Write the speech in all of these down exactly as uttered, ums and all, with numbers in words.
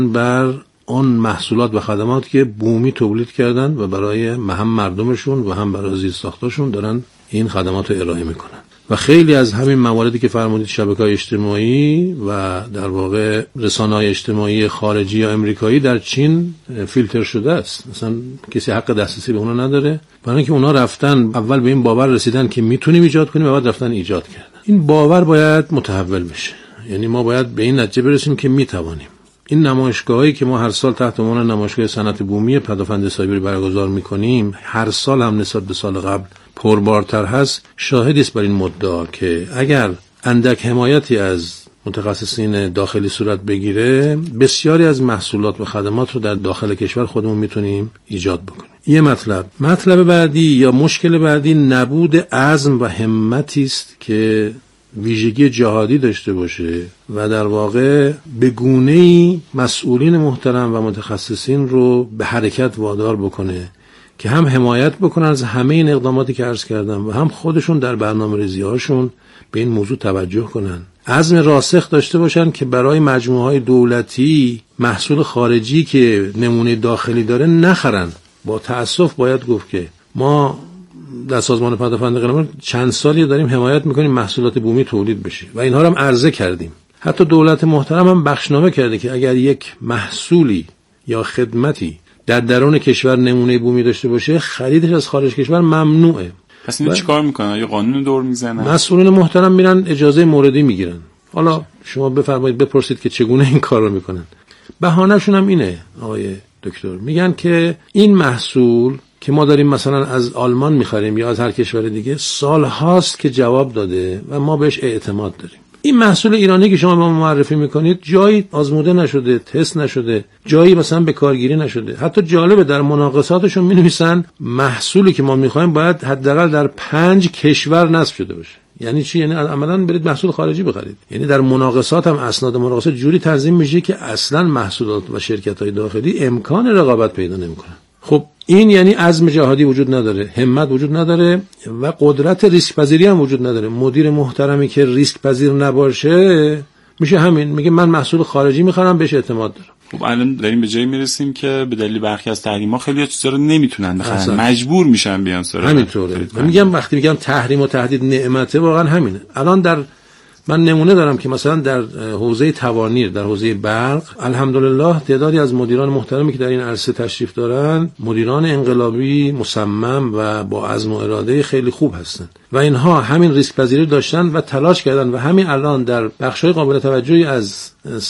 بر اون محصولات و خدمات که بومی تولید کردن و برای هم مردمشون و هم برای زیرساختاشون دارن این خدمات رو ارائه میکنن. و خیلی از همین مواردی که فرمودید، شبکه‌های اجتماعی و در واقع رسانه‌های اجتماعی خارجی یا امریکایی در چین فیلتر شده است. مثلا کسی حق دسترسی به اونها نداره، برای اینکه اونها رفتن اول به این باور رسیدن که میتونیم ایجاد کنیم و بعد رفتن ایجاد کردن. این باور باید متحول بشه، یعنی ما باید به این نتیجه برسیم که میتوانیم. این نمایشگاهایی که ما هر سال تحت عنوان نمایشگاه صنعت بومی پدافند سایبری برگزار می‌کنیم، هر سال هم نسبت به سال قبل پربارتر هست، شاهدی است بر این مدعا که اگر اندک حمایتی از متخصصین داخلی صورت بگیره، بسیاری از محصولات و خدمات رو در داخل کشور خودمون میتونیم ایجاد بکنیم. یه مطلب مطلب بعدی یا مشکل بعدی نبود عزم و همتی است که ویژگی جهادی داشته باشه و در واقع به گونه‌ای مسئولین محترم و متخصصین رو به حرکت وادار بکنه که هم حمایت بکنن از همه این اقداماتی که عرض کردم و هم خودشون در برنامه‌ریزی‌هاشون به این موضوع توجه کنن. عزم راسخ داشته باشن که برای مجموعه‌های دولتی محصول خارجی که نمونه داخلی داره نخرن. با تأسف باید گفت که ما در سازمان پدافند قلمرو چند سالی داریم حمایت میکنیم محصولات بومی تولید بشه و اینها رو هم عرضه کردیم. حتی دولت محترم هم بخشنامه کرده که اگر یک محصولی یا خدمتی در درون کشور نمونه بومی داشته باشه، خریدش از خارج کشور ممنوعه. پس اینو چیکار میکنن؟ یا قانون دور میزنن؟ مسئولین محترم میرن اجازه موردی میگیرن. حالا شما بفرمایید بپرسید که چگونه این کار رو میکنن. بهانه‌شون هم اینه آقای دکتر، میگن که این محصول که ما داریم مثلا از آلمان میخریم یا از هر کشور دیگه، سال هاست که جواب داده و ما بهش اعتماد داریم. این محصول ایرانی که شما به ما معرفی میکنید جایی آزموده نشده، تست نشده، جایی مثلا به کارگیری نشده. حتی جالبه در مناقصاتشون مینویسن محصولی که ما میخوایم باید حداقل در پنج کشور نصب شده باشه. یعنی چی؟ یعنی عملاً برید محصول خارجی بخرید. یعنی در مناقصات هم اسناد مناقصات جوری تنظیم میشه که اصلا محصولات و شرکت‌های داخلی امکان رقابت پیدا نمیکنن. خب این یعنی عزم جهادی وجود نداره، همت وجود نداره و قدرت ریسک پذیری هم وجود نداره. مدیر محترمی که ریسک پذیر نباشه میشه همین، میگه من محصول خارجی میخرم بهش اعتماد دارم. خب الان داریم به جایی میرسیم که به دلیل برخی از تحریم‌ها خیلی چیزا رو نمیتونن بخرن، مجبور میشن بیان سراغ. همینطوره. من میگم وقتی میگم تحریم و تهدید نعمته، واقعا همینه. الان در من نمونه دارم که مثلا در حوزه توانیر، در حوزه برق، الحمدلله تعدادی از مدیران محترمی که در این عرصه تشریف دارن مدیران انقلابی مصمم و با عزم و اراده خیلی خوب هستن و اینها همین ریسک پذیری داشتن و تلاش کردن و همین الان در بخش‌های قابل توجهی از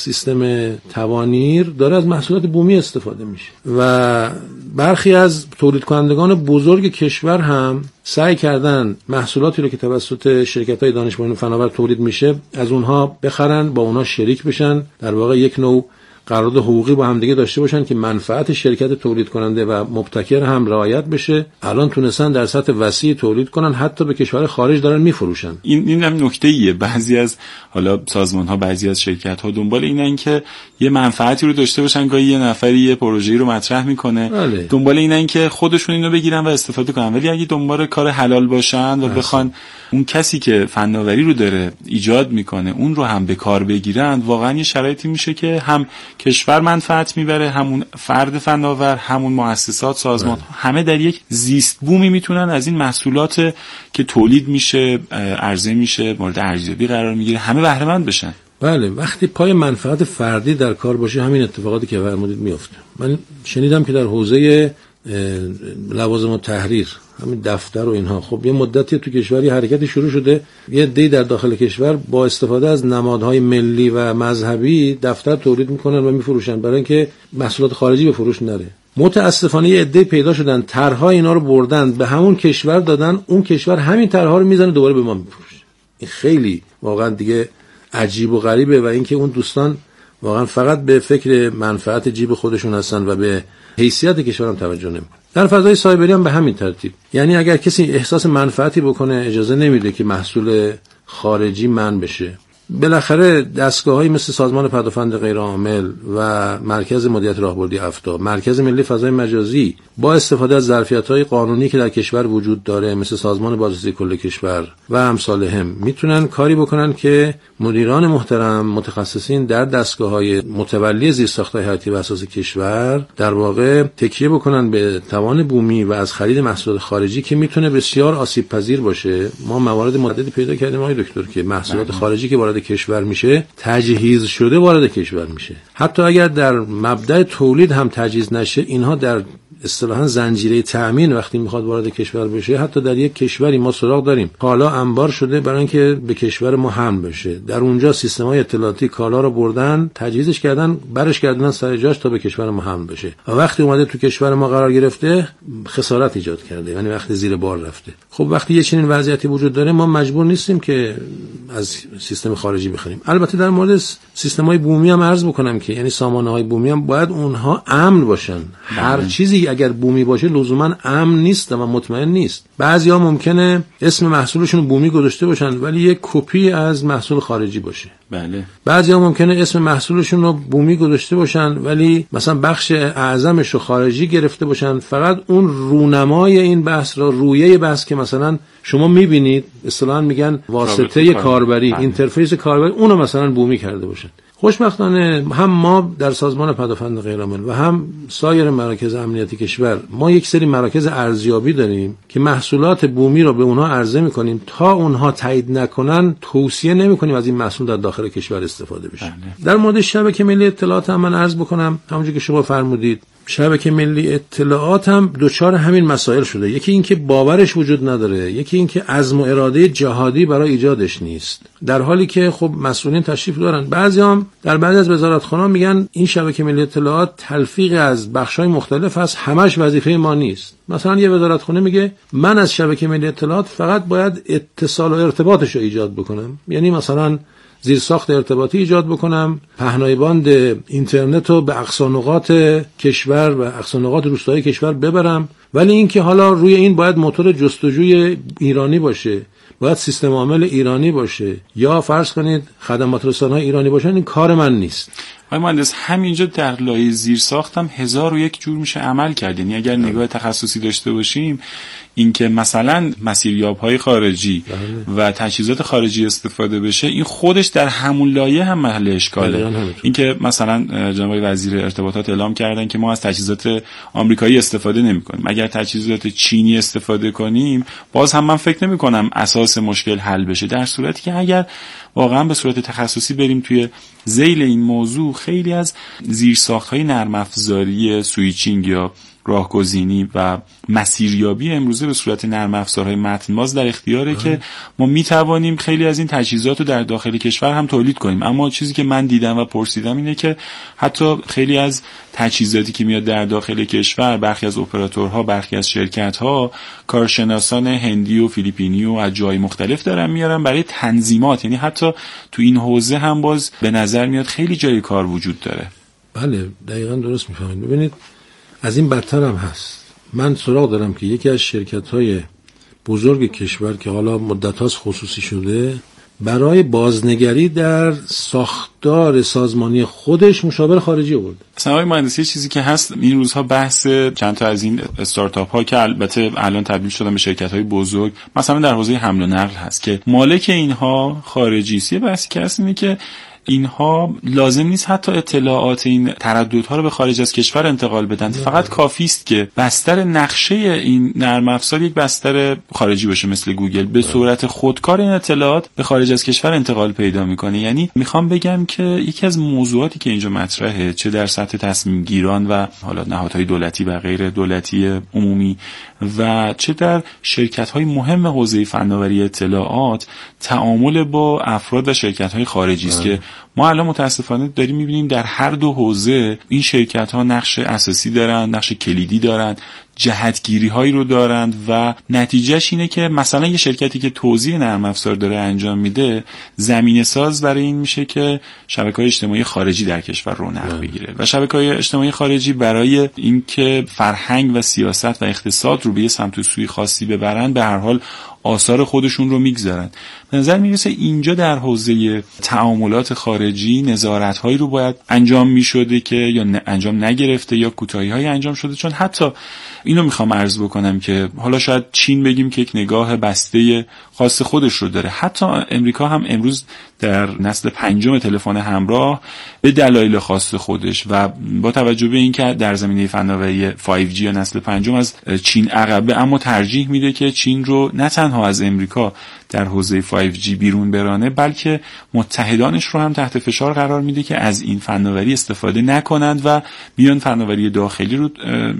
سیستم توانیر داره از محصولات بومی استفاده میشه و برخی از تولید کنندگان بزرگ کشور هم سعی کردن محصولاتی رو که توسط شرکت‌های دانش پژوهش فناور تولید میشه از اونها بخرن، با اونها شریک بشن، در واقع یک نوع قرارداد حقوقی با هم دیگه داشته باشن که منفعت شرکت تولید کننده و مبتکر هم رعایت بشه. الان تونستن در سطح وسیع تولید کنن، حتی به کشور خارج دارن میفروشن. این این هم نکته‌ایه. بعضی از حالا سازمان‌ها، بعضی از شرکت‌ها دنبال اینن که یه منفعتی رو داشته باشن، گاهی یه نفری یه پروژه‌ای رو مطرح میکنه، بله. دنبال اینن که خودشون اینو بگیرن و استفاده کنن، ولی اگه دنبال کار حلال باشن و بخوان اون کسی که فناوری رو داره ایجاد میکنه اون رو هم به کار بگیرن، واقعا یه شرایطی میشه که هم کشور منفعت میبره، همون فرد فناور، همون مؤسسات، سازمان، بله. همه در یک زیست بومی میتونن از این محصولات که تولید میشه، عرضه میشه، مورد ارزیابی قرار میگیره، همه بهره مند بشن. بله، وقتی پای منفعت فردی در کار باشه همین اتفاقاتی که فرمودید میفته. من شنیدم که در حوزه لوازم التحریر، همین دفتر و اینها، خب یه مدتی تو کشوری حرکتی شروع شده، یه دی در داخل کشور با استفاده از نمادهای ملی و مذهبی دفتر تولید میکنن و میفروشن برای اینکه محصولات خارجی به فروش نره. متاسفانه یه عده پیدا شدن طرح‌ها اینا رو بردن به همون کشور دادن، اون کشور همین طرح‌ها رو میزنه دوباره به ما میفروشه. این خیلی واقعا دیگه عجیب و غریبه و اینکه اون دوستان واقعا فقط به فکر منفعت جیب خودشون هستن و به حیثیت کشورم توجه نمیکنن. در فضای سایبری هم به همین ترتیب، یعنی اگر کسی احساس منفعتی بکنه اجازه نمیده که محصول خارجی منع بشه. بالاخره دستگاه‌هایی مثل سازمان پدافند غیرعامل و مرکز مدیریت راهبردی آفتاب، مرکز ملی فضای مجازی با استفاده از ظرفیت‌های قانونی که در کشور وجود داره مثل سازمان بازرسی کل کشور و امثالهم میتونن کاری بکنن که مدیران محترم متخصصین در دستگاه‌های متولی زیرساخت‌های حیاتی و اساسی کشور در واقع تکیه بکنن به توان بومی و از خرید محصولات خارجی که میتونه بسیار آسیب پذیر باشه. ما موارد متعددی پیدا کردیم آقای دکتر که محصولات خارجی که وارد کشور میشه تجهیز شده وارد کشور میشه. حتی اگر در مبدأ تولید هم تجهیز نشه، اینها در اصطلاحاً زنجیره تأمین وقتی میخواد وارد کشور بشه، حتی در یک کشوری ما سراغ داریم کالا انبار شده برای اینکه به کشور ما حمل بشه، در اونجا سیستم‌های اطلاعاتی کالا رو بردن تجهیزش کردن برش کردن سر جاش تا به کشور ما حمل بشه و وقتی اومده تو کشور ما قرار گرفته خسارت ایجاد کرده، یعنی وقتی زیر بار رفته. خب وقتی یه چنین وضعیتی وجود داره ما مجبور نیستیم که از سیستم خارجی بخریم. البته در مورد سیستم‌های بومی هم عرض بکنم که یعنی سامانه‌های بومی هم باید اونها امن باشن. هر چیزی اگر بومی باشه لزوما امن نیست و مطمئن نیست. بعضیا ممکنه اسم محصولشون بومی گذاشته باشن ولی یک کپی از محصول خارجی باشه. بله. بعضیا ممکنه اسم محصولشون رو بومی گذاشته باشن ولی مثلا بخش اعظمش رو خارجی گرفته باشن، فقط اون رونمای این بحث رو رویه بحث که مثلا شما میبینید اصطلاحاً میگن واسطه کاربری، اینترفیس کاربری، اونو مثلا بومی کرده باشن. خوشبختانه هم ما در سازمان پدافند غیرعامل و هم سایر مراکز امنیتی کشور ما یک سری مراکز ارزیابی داریم که محصولات بومی رو به اونها عرضه میکنیم، تا اونها تایید نکنن توصیه نمیکنیم از این محصول در داخل کشور استفاده بشه. بله. در مورد شبکه ملی اطلاعات هم من عرض بکنم همونجوری که شما فرمودید، شبکه ملی اطلاعات هم دوچار همین مسائل شده. یکی این که باورش وجود نداره، یکی این که عزم و اراده جهادی برای ایجادش نیست، در حالی که خب مسئولین تشریف دارن. بعضیام در بعضی از وزارتخانه‌ها میگن این شبکه ملی اطلاعات تلفیق از بخش‌های مختلف است، همش وظیفه ما نیست. مثلا یه وزارتخانه میگه من از شبکه ملی اطلاعات فقط باید اتصال و ارتباطش رو ایجاد بکنم، یعنی مثلا زیرساخت ارتباطی ایجاد بکنم، پهنای باند اینترنت رو به اقصا نقاط کشور و اقصا نقاط روستایی کشور ببرم، ولی اینکه حالا روی این باید موتور جستجوی ایرانی باشه، باید سیستم عامل ایرانی باشه یا فرض کنید خدمات رسانه‌های ایرانی باشن، این کار من نیست. آقای مهندس همینجا در لایه زیر ساختم هزار و یک جور میشه عمل کرد. یعنی اگر نگاه تخصصی داشته باشیم اینکه مثلا مسیریاب‌های خارجی بله. و تجهیزات خارجی استفاده بشه، این خودش در همون لایه هم محل اشکاله. اینکه مثلا جناب وزیر ارتباطات اعلام کردن که ما از تجهیزات آمریکایی استفاده نمی‌کنیم، اگر تجهیزات چینی استفاده کنیم باز هم من فکر نمی‌کنم اساس مشکل حل بشه، در صورتی که اگر واقعا به صورت تخصصی بریم توی ذیل این موضوع، خیلی از زیرساخت‌های نرم افزاری سویچینگ یا راهگزینی و مسیریابی امروزه به صورت نرم افزارهای متن‌باز در اختیاره که ما میتوانیم خیلی از این تجهیزات رو در داخل کشور هم تولید کنیم. اما چیزی که من دیدم و پرسیدم اینه که حتی خیلی از تجهیزاتی که میاد در داخل کشور، برخی از اپراتورها، برخی از شرکت‌ها کارشناسان هندی و فیلیپینی و از جای مختلف دارن میارن برای تنظیمات. یعنی حتی تو این حوزه هم باز به نظر میاد خیلی جای کار وجود داره. بله دقیقاً درست میفهمید. ببینید از این بدتر هم هست. من سراغ دارم که یکی از شرکت‌های بزرگ کشور که حالا مدت‌هاست خصوصی شده، برای بازنگری در ساختار سازمانی خودش مشاور خارجی آورد. مثلا آقای مهندسی چیزی که هست این روزها بحث چند تا از این استارتاپ ها که البته الان تبدیل شدن به شرکت های بزرگ، مثلا در حوزه حمل و نقل هست که مالک اینها خارجی است. یه بحثی که هست اینه که اینها لازم نیست حتی اطلاعات این ترددها رو به خارج از کشور انتقال بدن، فقط کافی است که بستر نقشه این نرم افزار یک بستر خارجی باشه مثل گوگل، به صورت خودکار این اطلاعات به خارج از کشور انتقال پیدا میکنه. یعنی میخوام بگم که یکی از موضوعاتی که اینجا مطرحه، چه در سطح تصمیم گیران و حالا نهادهای دولتی و غیر دولتی عمومی و چه در شرکت‌های مهم حوزه فناوری اطلاعات، تعامل با افراد و شرکت‌های خارجی است که ما الان متاسفانه داریم می‌بینیم در هر دو حوزه این شرکت‌ها نقش اساسی دارن، نقش کلیدی دارن جهتگیری هایی رو دارند و نتیجهش اینه که مثلا یه شرکتی که توزیع نرم افزار داره انجام میده زمینه ساز برای این میشه که شبکه‌های اجتماعی خارجی در کشور رونق بگیره و شبکه‌های اجتماعی خارجی برای اینکه فرهنگ و سیاست و اقتصاد رو به یه سمت و سوی خاصی ببرن به هر حال آثار خودشون رو میگذارن. به نظر میرسه اینجا در حوزه تعاملات خارجی نظارت‌هایی رو باید انجام میشده که یا انجام نگرفته یا کوتاهی‌هایی انجام شده، چون حتی اینو میخوام عرض بکنم که حالا شاید چین بگیم که یک نگاه بسته خاص خودش رو داره، حتی امریکا هم امروز در نسل پنجم تلفن همراه به دلایل خاص خودش و با توجه به اینکه در زمینه فناوری فایو جی یا نسل پنجم از چین عقبه، اما ترجیح میده که چین رو نه تنها از امریکا در حوزه فایو جی بیرون برانه بلکه متحدانش رو هم تحت فشار قرار میده که از این فناوری استفاده نکنند و بیان فناوری داخلی رو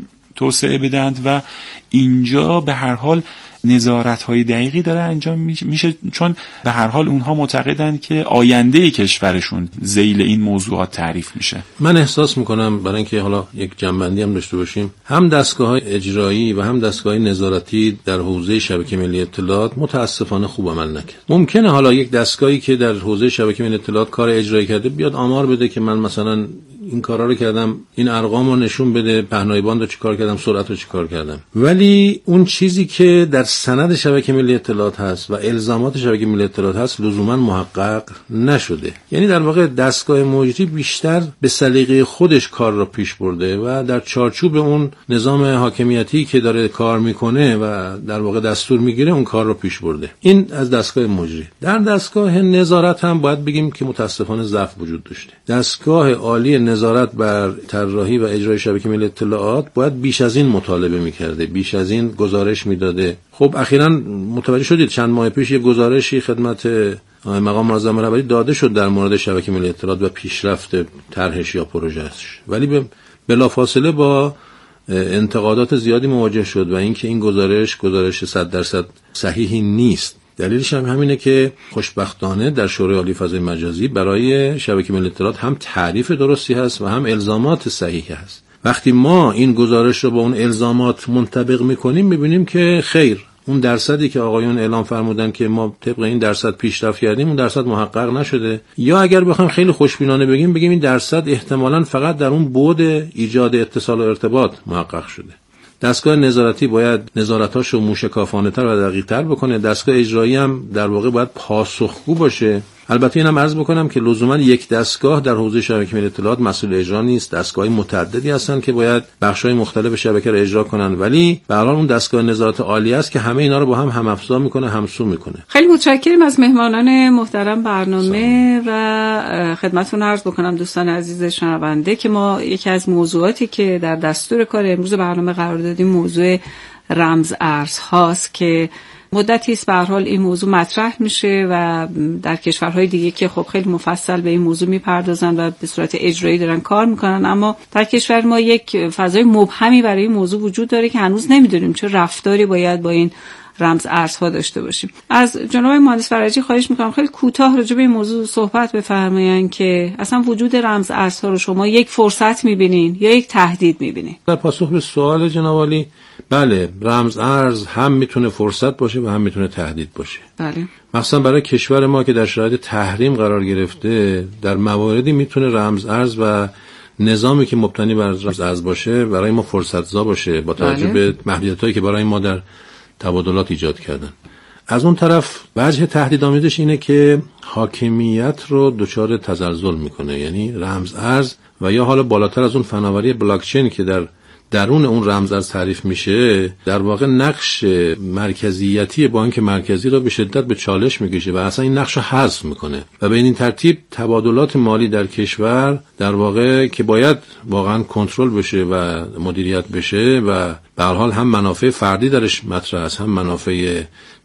توسعه بدند و اینجا به هر حال نظارت‌های دقیقی داره انجام میشه، چون به هر حال اونها معتقدند که آینده کشورشون ذیل این موضوعات تعریف میشه. من احساس میکنم برای اینکه حالا یک جنبندی هم داشته باشیم، هم دستگاه‌های اجرایی و هم دستگاه‌های نظارتی در حوزه شبکه ملی اطلاعات متاسفانه خوب عمل نکرد. ممکنه حالا یک دستگاهی که در حوزه شبکه ملی اطلاعات کار اجرایی کرده بیاد آمار بده که من مثلا این کارا رو کردم، این ارقام رو نشون بده، پهنای باند رو چیکار کردم، سرعت رو چیکار کردم، ولی اون چیزی که در سند شبکه ملی اطلاعات هست و الزامات شبکه ملی اطلاعات هست لزوما محقق نشده. یعنی در واقع دستگاه مجری بیشتر به سلیقه خودش کار را پیش برده و در چارچوب اون نظام حاکمیتی که داره کار میکنه و در واقع دستور میگیره اون کار را پیش برده. این از دستگاه مجری. در دستگاه نظارت هم باید بگیم که متاسفانه ضعف وجود داشته. دستگاه عالی نظارت بر طراحی و اجرای شبکه ملی اطلاعات باید بیش از این مطالبه میکرده، بیش از این گزارش میداده. خب اخیراً متوجه شدید چند ماه پیش یه گزارشی خدمت مقام معظم رهبری داده شد در مورد شبکه ملی اطلاعات و پیشرفت طرحش یا پروژهش، ولی بلافاصله با انتقادات زیادی مواجه شد و اینکه این گزارش گزارش صد درصد صحیحی نیست. دلیلش هم همینه که خوشبختانه در شورای عالی فضای مجازی برای شبکه ملی اطلاعات هم تعریف درستی هست و هم الزامات صحیحی هست. وقتی ما این گزارش رو با اون الزامات منطبق میکنیم میبینیم که خیر، اون درصدی که آقایون اعلام فرمودن که ما طبق این درصد پیشرفت کردیم اون درصد محقق نشده، یا اگر بخوایم خیلی خوشبینانه بگیم بگیم این درصد احتمالاً فقط در اون بعد ایجاد اتصال و ارتباط محقق شده. دستگاه نظارتی باید نظارتاشو موشکافانه‌تر و دقیق‌تر بکنه، دستگاه اجرایی هم در واقع باید پاسخگو باشه. البته اینم عرض بکنم که لزوما یک دستگاه در حوزه شبکه ملی اطلاعات مسئول اجرا نیست، دستگاه‌های متعددی هستن که باید بخش‌های مختلف شبکه رو اجرا کنن، ولی به هر حال اون دستگاه نظارت عالی است که همه اینا رو با هم هم افزا میکنه، همسو میکنه. خیلی متشکرم از مهمانان محترم برنامه و خدمتتون عرض بکنم دوستان عزیز شنونده که ما یکی از موضوعاتی که در دستور کار امروز برنامه قرار دادیم موضوع رمز ارز هاست که مدتی است به هر حال این موضوع مطرح میشه و در کشورهای دیگه که خب خیلی مفصل به این موضوع میپردازن و به صورت اجرایی دارن کار میکنن، اما در کشور ما یک فضای مبهمی برای این موضوع وجود داره که هنوز نمیدونیم چه رفتاری باید با این رمز ارزها داشته باشیم. از جناب مهندس فرجی خواهش میکنم خیلی کوتاه راجع به این موضوع صحبت بفرمایید که اصلا وجود رمز ارزها رو شما یک فرصت میبینین یا یک تهدید میبینین؟ در پاسخ به سوال جناب عالی، بله، رمز ارز هم میتونه فرصت باشه و هم میتونه تهدید باشه. بله. مثلا برای کشور ما که در شرایط تحریم قرار گرفته، در مواردی میتونه رمز ارز و نظامی که مبتنی بر رمز ارز باشه برای ما فرصت زا باشه با توجه به محدودیتایی که برای ما در تبادلات ایجاد کردن. از اون طرف وجه تهدیدآمیزش اینه که حاکمیت رو دچار تزلزل میکنه، یعنی رمز ارز و یا حالا بالاتر از اون فناوری بلاکچین که در درون اون رمز ارز تعریف میشه، در واقع نقش مرکزیتی بانک مرکزی رو به شدت به چالش میکشه و اصلا این نقش رو حذف میکنه و به این ترتیب تبادلات مالی در کشور در واقع که باید واقعا کنترل بشه و مدیریت بشه و به هر حال هم منافع فردی درش مطرح است هم منافع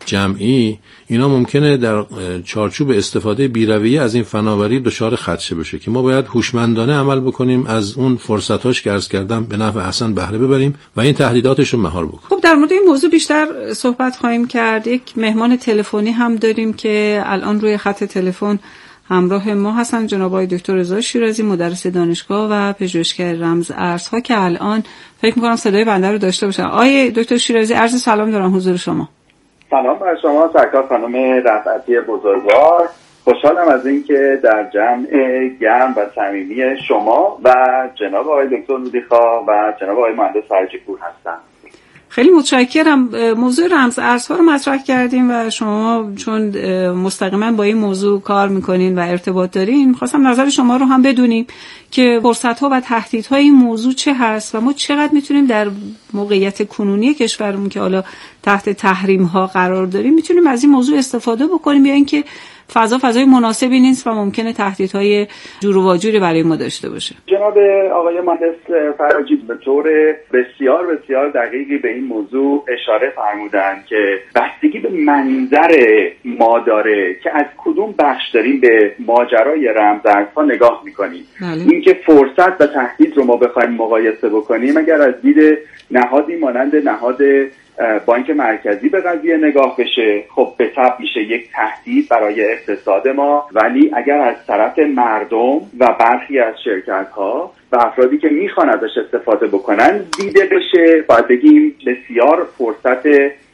جمعی، اینا ممکنه در چارچوب استفاده بی‌رویه از این فناوری دچار خدشه بشه که ما باید هوشمندانه عمل بکنیم، از اون فرصتاش که عرض کردم به نفع احسن بهره ببریم و این تهدیداتش رو مهار بکنیم. خب در مورد این موضوع بیشتر صحبت خواهیم کرد. یک مهمان تلفنی هم داریم که الان روی خط تلفن همراه ما هستن جناب آقای دکتر رضا شیرازی، مدرس دانشگاه و پژوهشگر رمز ارزها که الان فکر می‌کنم صدای بنده رو داشته باشن. آقای دکتر شیرازی، عرض سلام دارم حضور شما. سلام بر شما سرکار خانم رفعتی بزرگوار. خوشحالم از اینکه در جمع گرم و صمیمی شما و جناب آقای دکتر رودیخواه و جناب آقای مهندس فرجی پور هستم. خیلی متشکرم. موضوع رمز ارزها رو مطرح کردیم و شما چون مستقیما با این موضوع کار میکنین و ارتباط دارین، خواستم نظر شما رو هم بدونیم که فرصت‌ها و تهدیدهای این موضوع چه هست و ما چقدر میتونیم در موقعیت کنونی کشورمون که حالا تحت تحریم‌ها قرار داریم میتونیم از این موضوع استفاده بکنیم، یا اینکه فضا فضای مناسبی نیست و ممکنه تهدیدهای جور و واجوری برای ما داشته باشه. جناب آقای مهندس فرجی به طور بسیار بسیار دقیقی به این موضوع اشاره فرمودن که بستگی به منظر ما داره که از کدوم بخش داریم به ماجرای رمزارزها نگاه میکنیم. اینکه فرصت و تهدید رو ما بخوایم مقایسه بکنیم، اگر از دید نهادی مانند نهاد بانک مرکزی به قضیه نگاه بشه، خب به طبع میشه یک تهدید برای اقتصاد ما، ولی اگر از طرف مردم و برخی از شرکت‌ها و افرادی که میخوان ازش استفاده بکنن دیده بشه، باید بگیم بسیار فرصت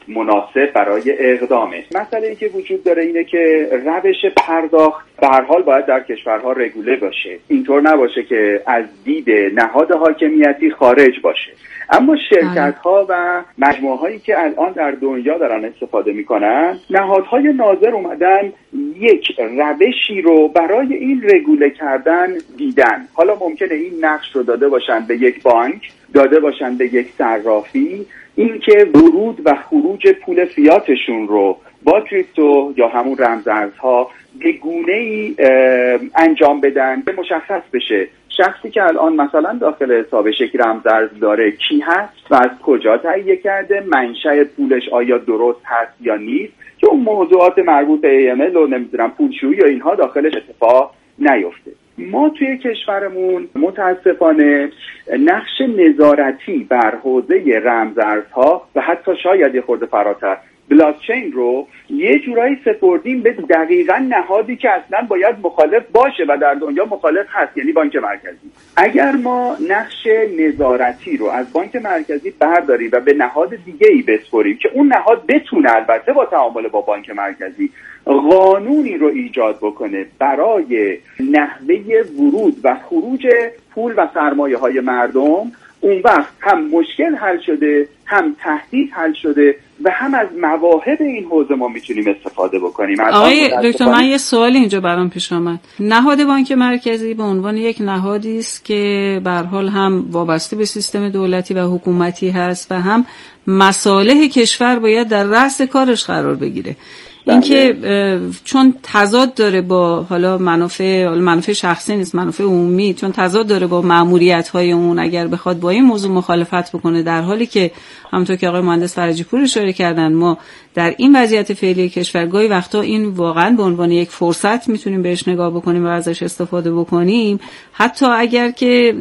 مناسب برای اقدامه. مسئله‌ای که وجود داره اینه که روش پرداخت به هر حال باید در کشورها رگوله باشه، اینطور نباشه که از دید نهاد حاکمیتی خارج باشه. اما شرکت‌ها و مجموعه‌هایی که الان در دنیا دارن استفاده می‌کنن، نهادهای ناظر اومدن یک روشی رو برای این رگوله کردن دیدن. حالا ممکنه این نقش رو داده باشن به یک بانک، داده باشن به یک صرافی، اینکه ورود و خروج پول فیاتشون رو با کریپتو یا همون رمزارزها به گونه‌ای انجام بدن که مشخص بشه شخصی که الان مثلا داخل حسابش یک رمزارز داره کی هست و از کجا تهیه کرده، منشأ پولش آیا درست هست یا نیست، که اون موضوعات مربوط به ای ام ال و نمیدونم پولشویی یا اینها داخلش اتفاق نیفته. ما توی کشورمون متاسفانه نقش نظارتی بر حوزه رمزارزها و حتی شاید یه خورده فراتر بلاکچین رو یه جورایی سپردیم به دقیقاً نهادی که اصلاً باید مخالف باشه و در دنیا مخالف هست، یعنی بانک مرکزی. اگر ما نقش نظارتی رو از بانک مرکزی برداریم و به نهاد دیگه‌ای بسپریم که اون نهاد بتونه البته با تعامل با بانک مرکزی قانونی رو ایجاد بکنه برای نحوه ورود و خروج پول و سرمایه‌های مردم، اون وقت هم مشکل حل شده، هم تهدید حل شده و هم از مواهب این حوزه ما میتونیم استفاده بکنیم. آقای دکتر، من یه سوال اینجا برام پیش آمد. نهاد بانک مرکزی به عنوان یک نهادی است که به هر حال هم وابسته به سیستم دولتی و حکومتی هست و هم مصالح کشور باید در رأس کارش قرار بگیره. اینکه چون تضاد داره با حالا منافع منافع شخصی نیست، منافع عمومی، چون تضاد داره با مأموریت‌های اون، اگر بخواد با این موضوع مخالفت بکنه، در حالی که همونطور که آقای مهندس فرجی پور اشاره کردن ما در این وضعیت فعلی کشور گاهی وقتا این واقعا به عنوان یک فرصت میتونیم بهش نگاه بکنیم و ازش استفاده بکنیم، حتی اگر که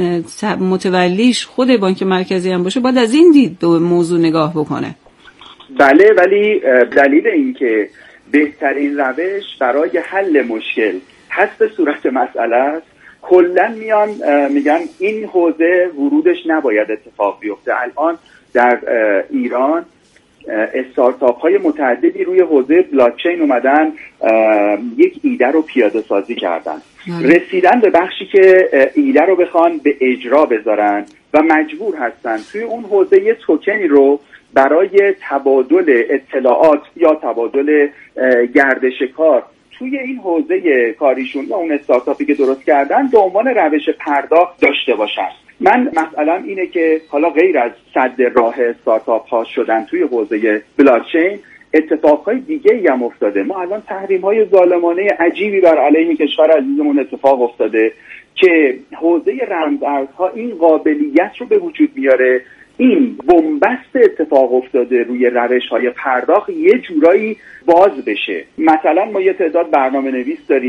متولیش خود بانک مرکزی هم باشه باید از این دید به موضوع نگاه بکنه. بله، ولی دلیل این که بهترین روش برای حل مشکل حسب صورت مسئله است، کلا میان میگن این حوزه ورودش نباید اتفاق بیفته. الان در ایران استارتاپ های متعددی روی حوزه بلاکچین اومدن یک ایده رو پیاده سازی کردن، رسیدن به بخشی که ایده رو بخوان به اجرا بذارن و مجبور هستن توی اون حوزه یه توکنی رو برای تبادل اطلاعات یا تبادل گردش کار توی این حوزه کاریشون یا اون استارتاپی که درست کردن به عنوان روش پرداخت داشته باشن. من مسئله اینه که حالا غیر از سد راه استارتاپ ها شدن توی حوزه بلاکچین، اتفاقهای دیگه‌ای هم افتاده. ما الان تحریم‌های ظالمانه عجیبی بر علیه کشور عزیزمون اتفاق افتاده که حوزه رمزارزها این قابلیت رو به وجود میاره، این بنبست اتفاق افتاده روی روش‌های پرداخت یه جورایی باز بشه. مثلا ما یه تعداد برنامه نویس داریم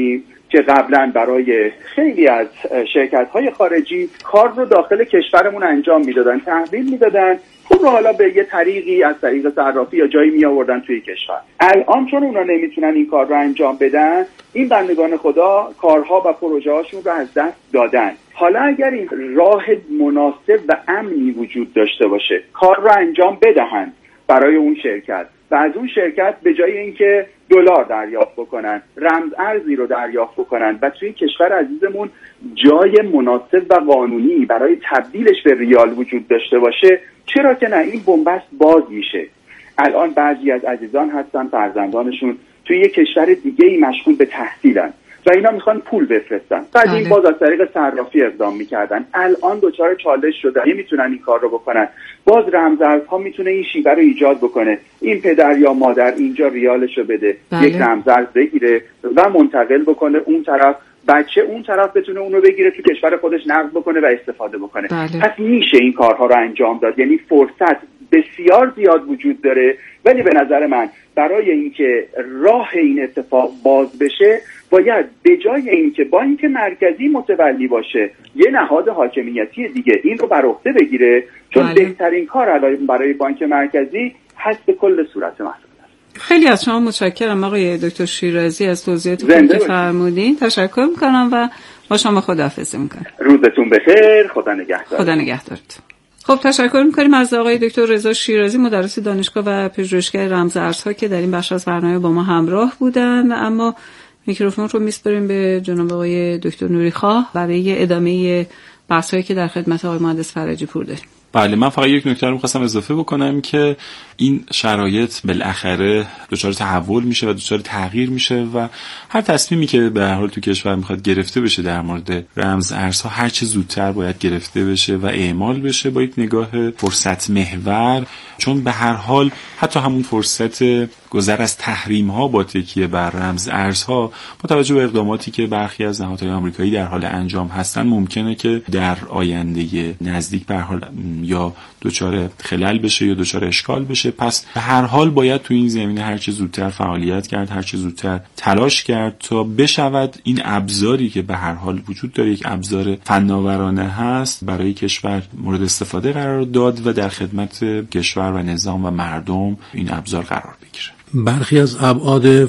که قبلا برای خیلی از شرکت‌های خارجی کار رو داخل کشورمون انجام میدادن، تحویل میدادن، پول رو حالا به یه طریقی از طریق صرافی یا جایی می آوردن توی کشور. الان چون اونا نمیتونن این کار رو انجام بدن، این بندگان خدا کارها و پروژه هاشون رو از دست دادن. حالا اگر این راه مناسب و امنی وجود داشته باشه، کار رو انجام بدهند برای اون شرکت و از اون شرکت به جای اینکه دلار دریافت بکنن، رمز ارزی رو دریافت بکنن و توی کشور عزیزمون جای مناسب و قانونی برای تبدیلش به ریال وجود داشته باشه، چرا که نه؟ این بنبست باز میشه. الان بعضی از عزیزان هستن فرزندانشون توی یک کشور دیگه‌ای مشغول به تحصیلن و اینا میخوان پول بفرستن، بعد این باز از طریق صرافی اقدام میکردن، الان دوچار چالش شدن، نمیتونن این کار رو بکنن. باز رمزارزها میتونه این شیوه رو ایجاد بکنه، این پدر یا مادر اینجا ریالش رو بده، بله. یک رمزارز بگیره و منتقل بکنه اون طرف، بچه اون طرف بتونه اون رو بگیره تو کشور خودش نقد بکنه و استفاده بکنه. بله. پس میشه این کارها رو انجام داد، یعنی فرصت بسیار زیاد وجود داره، ولی به نظر من برای اینکه راه این اتفاق باز بشه باید به جای اینکه بانک مرکزی متولی باشه، یه نهاد حاکمیتی دیگه این رو بر عهده بگیره، چون بله. بهترین کار الان برای بانک مرکزی هست به کل صورت مسئله. خیلی از شما متشکرم آقای دکتر شیرازی از توضیحاتی که فرمودین. تشکر میکنم و با شما خداحافظی میکنم. روزتون بخیر، خدا نگهدار. خدا نگهدارت. خب تشکر میکنیم از آقای دکتر رضا شیرازی، مدرس دانشگاه و پژوهشگر رمز ارزها که در این بخش از برنامه با ما همراه بودن. اما میکروفون رو میسپاریم به جناب آقای دکتر نوریخواه برای ادامه بحثایی که در خدمت آقای مهندس فرجی پور داریم. بله، من فقط یک نکته رو می‌خواستم اضافه بکنم که این شرایط بالاخره دچار تحول میشه و دچار تغییر میشه و هر تصمیمی که به هر حال تو کشور میخواد گرفته بشه در مورد رمز ارزها هر چه زودتر باید گرفته بشه و اعمال بشه با یک نگاه فرصت محور، چون به هر حال حتی همون فرصت گذر از تحریم ها با تکیه بر رمز ارزها با توجه به اقداماتی که برخی از نهادهای آمریکایی در حال انجام هستن ممکنه که در آینده نزدیک به هر حال یا دچار خلل بشه یا دچار اشکال بشه. پس به هر حال باید تو این زمینه هر چه زودتر فعالیت کرد، هر چه زودتر تلاش کرد تا بشود این ابزاری که به هر حال وجود داره، یک ابزار فناورانه هست، برای کشور مورد استفاده قرار داد و در خدمت کشور و نظام و مردم این ابزار قرار بگیره. برخی از ابعاد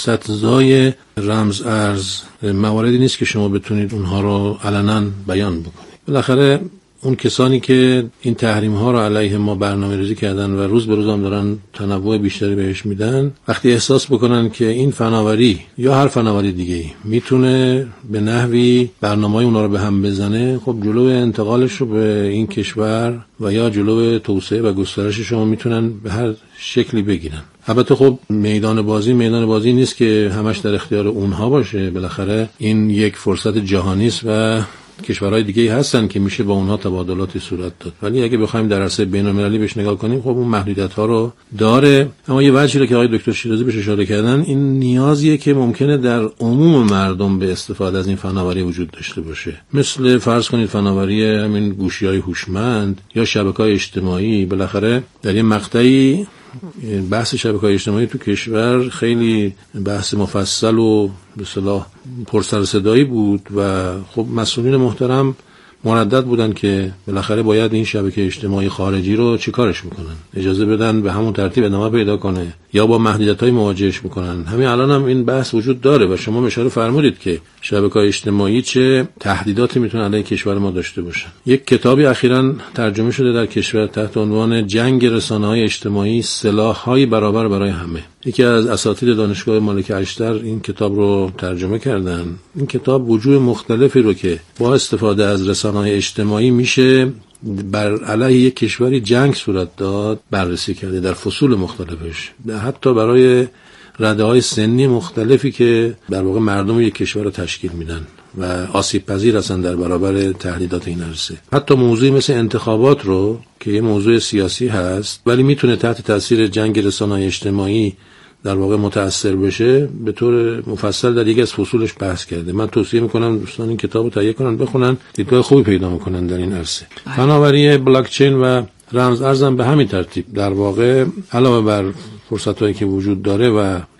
فرصتزای رمز ارز مواردی نیست که شما بتونید اونها رو علنا بیان بکنید. بالاخره اون کسانی که این تحریم ها رو علیه ما برنامه‌ریزی کردن و روز به روز هم دارن تنوع بیشتری بهش میدن، وقتی احساس بکنن که این فناوری یا هر فناوری دیگه‌ای میتونه به نحوی برنامه‌های اونا رو به هم بزنه، خب جلو انتقالش رو به این کشور و یا جلو توسعه و گسترشش رو میتونن به هر شکلی بگیرن. البته خب میدان بازی میدان بازی نیست که همش در اختیار اونها باشه، بالاخره این یک فرصت جهانی است و کشورهای دیگه هستن که میشه با اونها تبادلاتی صورت داد، ولی اگه بخوایم در عرصه بین‌المللی بهش نگاه کنیم خب اون محدودیت‌ها رو داره. اما یه وجهی رو که آقای دکتر شیرازی بهش اشاره کردن، این نیازیه که ممکنه در عموم مردم به استفاده از این فناوری وجود داشته باشه، مثل فرض کنید فناوری همین گوشی‌های هوشمند یا شبکه‌های اجتماعی. بالاخره در یه مقطعی بحث شبکه‌های اجتماعی تو کشور خیلی بحث مفصل و به اصطلاح پر سر و صدایی بود و خب مسئولین محترم مردد بودن که بالاخره باید این شبکه اجتماعی خارجی رو چیکارش میکنن، اجازه بدن به همون ترتیب ادامه پیدا کنه یا با محدودیت‌های مواجهش میکنن. همین الان هم این بحث وجود داره و شما اشاره فرمودید که شبکه‌های اجتماعی چه تهدیداتی میتونن علیه کشور ما داشته باشن. یک کتابی اخیراً ترجمه شده در کشور تحت عنوان جنگ رسانه‌های اجتماعی، سلاح‌های برابر برای همه. یکی از اساتید دانشگاه ملک اشتر این کتاب رو ترجمه کردن. این کتاب وجوه مختلفی رو که با استفاده از رسانه‌های اجتماعی میشه بر علیه یک کشوری جنگ صورت داد بررسی کرده در فصول مختلفش، حتی برای رده‌های سنی مختلفی که در واقع مردم یک کشور رو تشکیل میدن و آسیب پذیر هستن در برابر تهدیدات این عرصه. حتی موضوعی مثل انتخابات رو که یه موضوع سیاسی هست ولی میتونه تحت تاثیر جنگ رسانه‌های اجتماعی در واقع متأثر بشه، به طور مفصل در یک از فصولش بحث کرده. من توصیه میکنم دوستان این کتابو تهیه کنن، بخونن، دیدگاه خوبی پیدا میکنن در این عرصه. فناوری بلاک چین و رمز ارزم به همین ترتیب در واقع علاوه بر فرصتایی که وجود داره و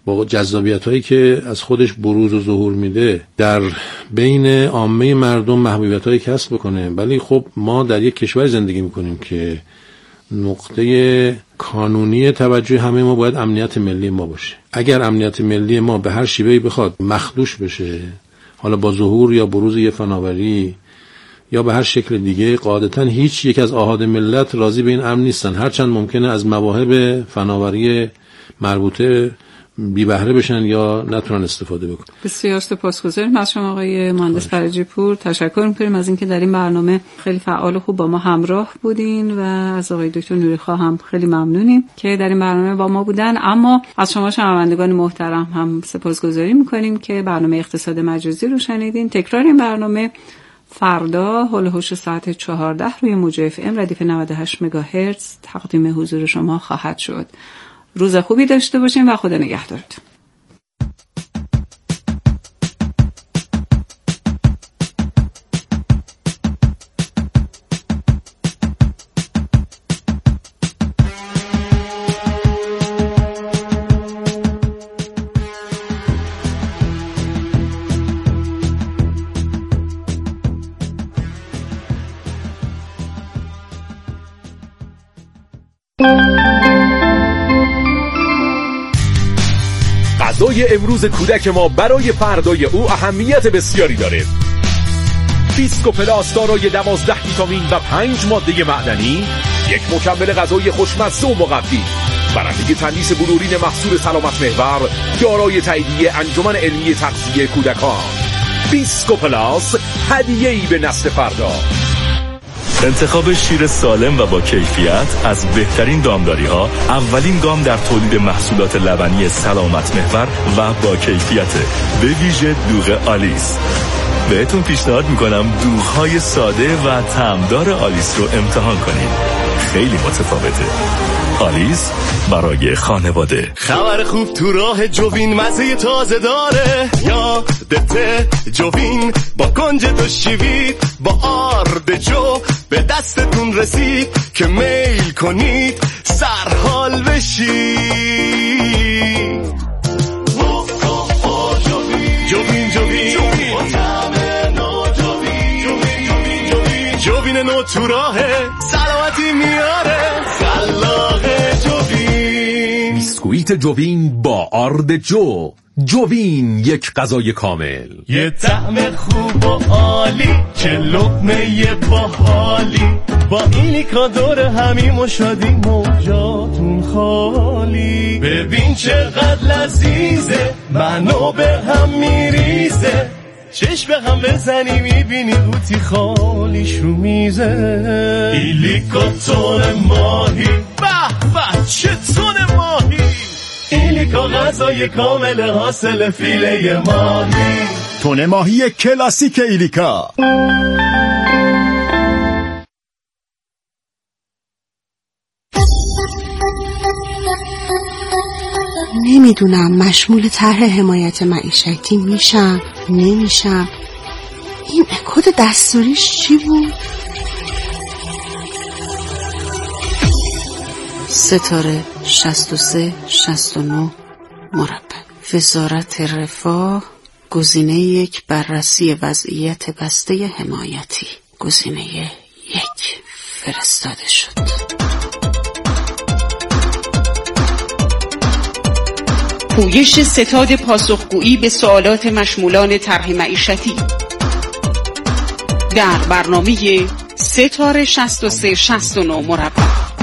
با جذابیت هایی که از خودش بروز و ظهور میده در بین عامه مردم محبوبیت هایی کسب بکنه. ولی خب ما در یک کشور زندگی میکنیم که نقطه کانونی توجه همه ما باید امنیت ملی ما باشه. اگر امنیت ملی ما به هر شیوهی بخواد مخدوش بشه، حالا با ظهور یا بروز یه فناوری یا به هر شکل دیگه، قاعدتاً هیچ یک از آحاد ملت راضی به این امن نیستن، هرچند ممکنه از مواهب فناوری مربوطه بی بهره بشن یا نتونن استفاده بکنن. بسیار سپاسگزاریم از شما آقای مهندس فرجی پور. تشکر می‌کنیم از اینکه در این برنامه خیلی فعال و خوب با ما همراه بودین و از آقای دکتر نوری‌خواه هم خیلی ممنونیم که در این برنامه با ما بودن. اما از شما شنوندگان محترم هم سپاسگزاری می‌کنیم که برنامه اقتصاد مجازی رو شنیدین. تکرار این برنامه فردا هول هوش ساعت چهارده روی موج اف ام ردیف نود و هشت مگاهرتز تقدیم حضور شما خواهد شد. روز خوبی داشته باشین و خدا نگهدارتون. غذای امروز کودک ما برای فردای او اهمیت بسیاری داره. بیسکوپلاس دارای دوازده ویتامین و پنج ماده معدنی، یک مکمل غذایی خوشمزه و مقوی، برنده تندیس بلورین محصول سلامت محور، دارای تاییدیه انجمن علمی تغذیه کودکان. بیسکوپلاس، هدیه‌ای به نسل فردا. انتخاب شیر سالم و با کیفیت از بهترین دامداری‌ها اولین گام در تولید محصولات لبنی سلامت محور و با کیفیت، به ویژه دوغ آلیس. بهتون پیشنهاد میکنم دوغ‌های ساده و طعمدار آلیس رو امتحان کنید. خیلی متفاوته. آلیس برای خانواده. خبر خوب تو راه جوین، مزه تازه داره. یادته جوین با کنج دو شیوید، با آرد جو به دستتون رسید که میل کنید سرحال بشید. جوین جوین جوین نو تو راهه، سلامتی میاره، خلاق جوین. بیسکویت جوین با آرد جو. جوین، یک غذای کامل، یه طعم خوب و عالی، چه لقمه باحالی. با ایلیکا دور همیم و شادیم و جاتون خالی. ببین چقدر لذیذه، منو به هم میریزه. چشم به هم بزنی میبینی قوطی خالیش رو میزه. ایلیکا تون ماهی، به به چه تون ماهی. ایلیکا غذای کامل حاصل فیله ماهی. تون ماهی کلاسیک ایلیکا. نمیدونم مشمول طرح حمایت معیشتی میشم نمیشم. این کد دستوریش چی بود؟ ستاره شصت و سه شصت و نه مربع. وزارت رفاه. گزینه یک، بررسی وضعیت بسته حمایتی. گزینه یک فرستاده شد. پویش ستاد پاسخگویی به سوالات مشمولان طرح معیشتی در برنامه ستاره شصت و سه شصت و نه مربع.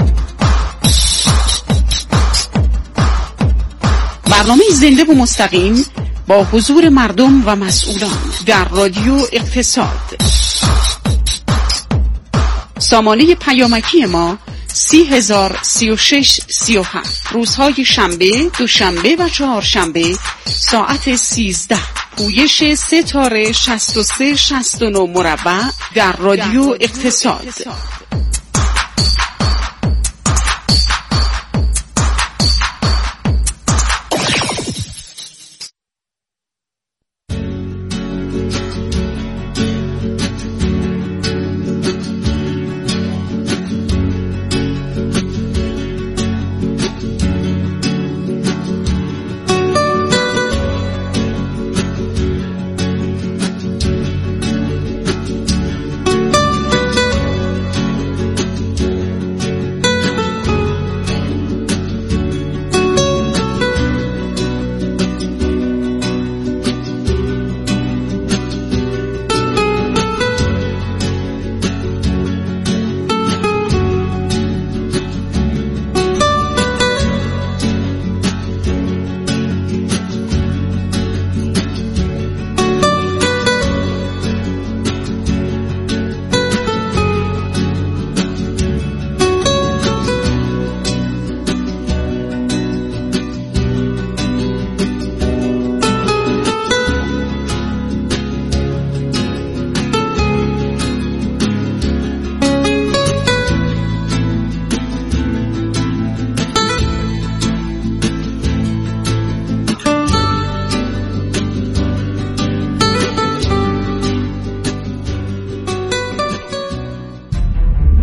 برنامه زنده و مستقیم با حضور مردم و مسئولان در رادیو اقتصاد. سامانه پیامکی ما سی هزار سی و شش سی و هفت. روزهای شنبه، دوشنبه و چهارشنبه ساعت سیزده. پویش ستاره شصت و سه شصت و نه مربع در رادیو اقتصاد.